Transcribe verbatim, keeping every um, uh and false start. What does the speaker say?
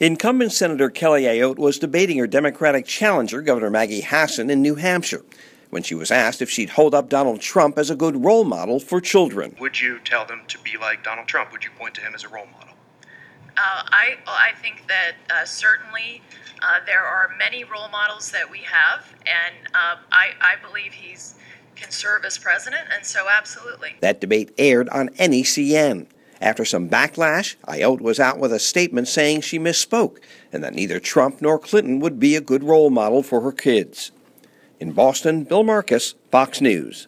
Incumbent Senator Kelly Ayotte was debating her Democratic challenger, Governor Maggie Hassan, in New Hampshire, when she was asked if she'd hold up Donald Trump as a good role model for children. Would you tell them to be like Donald Trump? Would you point to him as a role model? Uh, I, well, I think that uh, certainly uh, there are many role models that we have, and uh, I, I believe he's can serve as president, and so absolutely. That debate aired on N E C N. After some backlash, Ayotte was out with a statement saying she misspoke and that neither Trump nor Clinton would be a good role model for her kids. In Boston, Bill Marcus, Fox News.